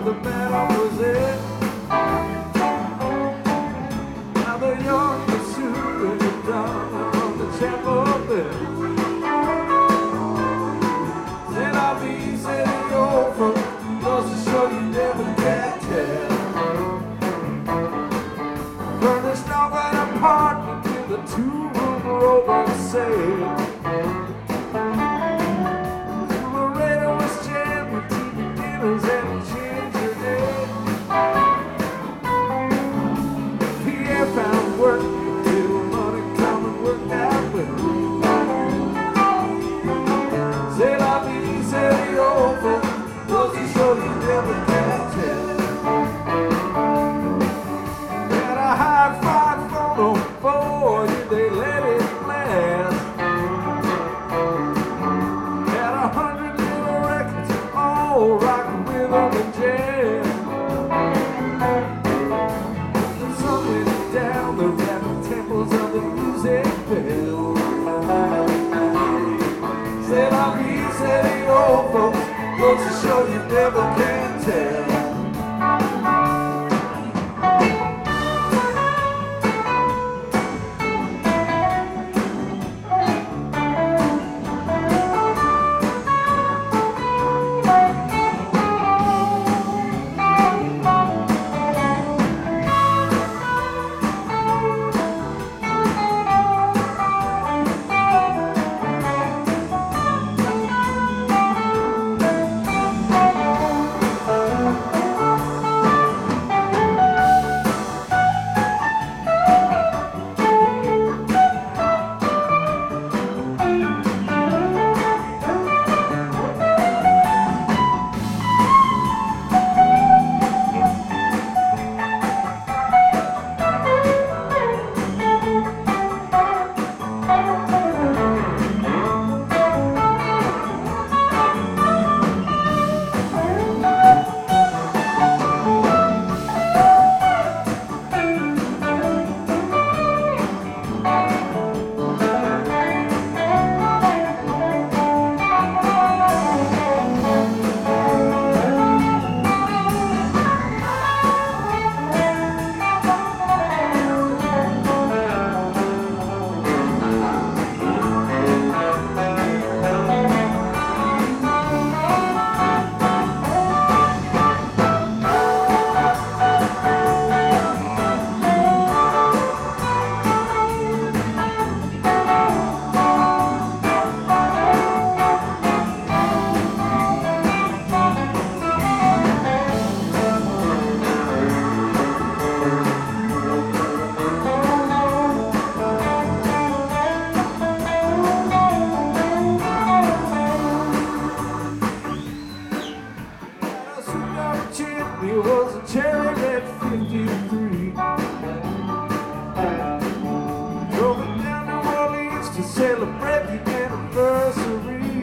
the battle was in. Now the young pursuing the dawn from the chapel bell. Said I'll be setting over, goes to show you never can tell. Furnished off an apartment with a two-room rowboat sail. Laredo was jammed with TV dinners and ginger ale. Pierre found work, little money come and work that way. Said I'll be setting over, goes to show you never can tell. Had a high-five phone on board, did they let it blast? Had 100 little records, all rock, rhythm, and jazz. And some went down the rabbit temples of the music bell. Said I'll be setting over, goes to show you never can tell. It was a cherry red 53. Drove it down to Orleans to celebrate the anniversary.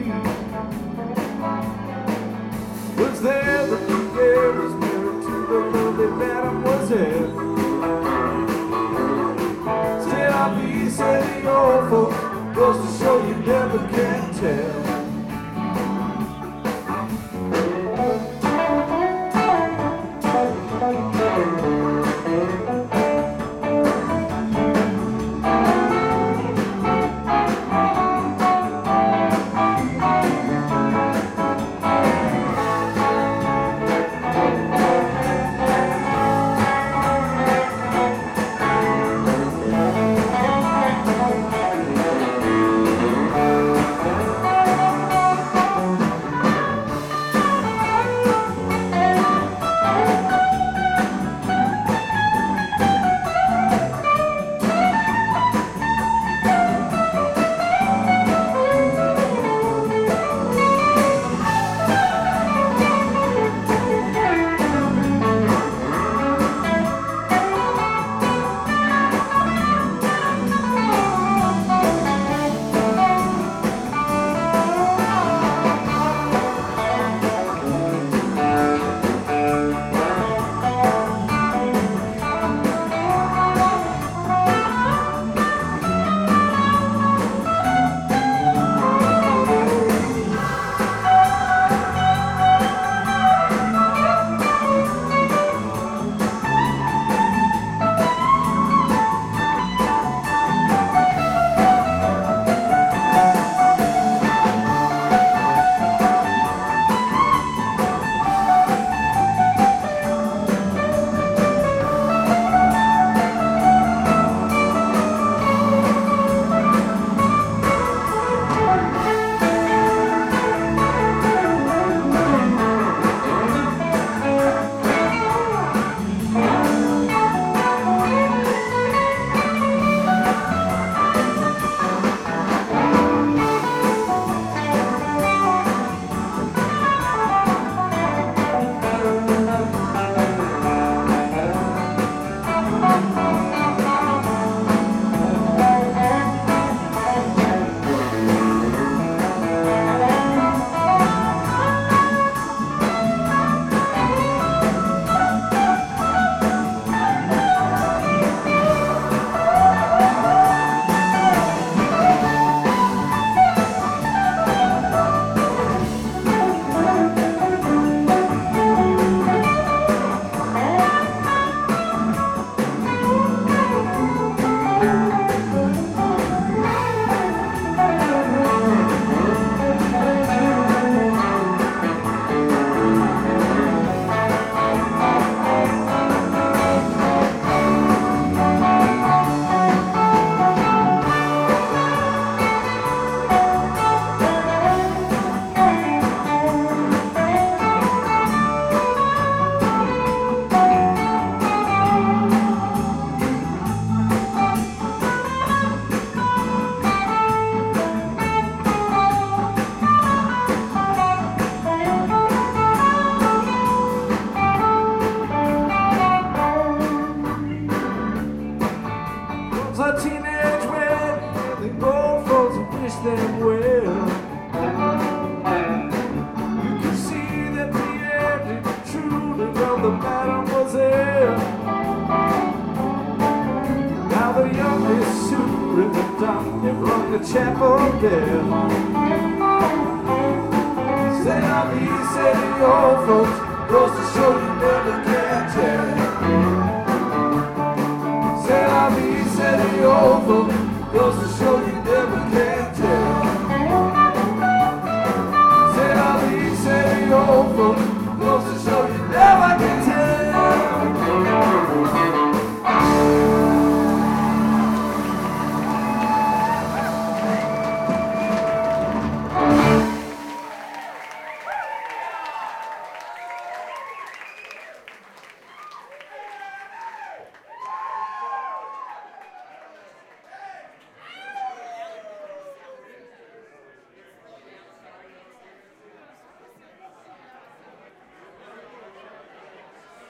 Was there the Pierre was married to the lovely mademoiselle. Said I'll be setting over, goes to show you never can tell. the chapel bell. C'est la vie, c'est the old folks, goes to show you never can tell. C'est la vie, c'est the old folks, goes to show you never can tell. C'est la vie, c'est the old folks, goes to show